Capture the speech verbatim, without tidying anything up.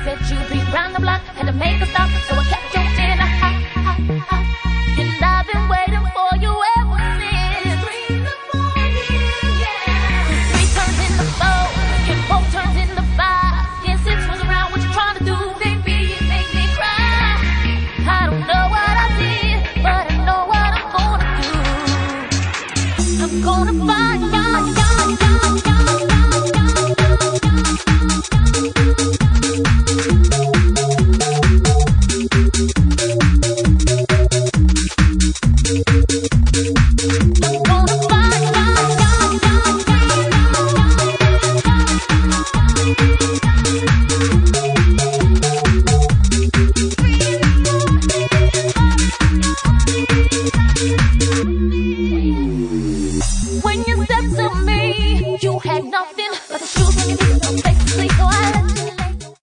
said you'd be round the block, had to make a stop, so I kept your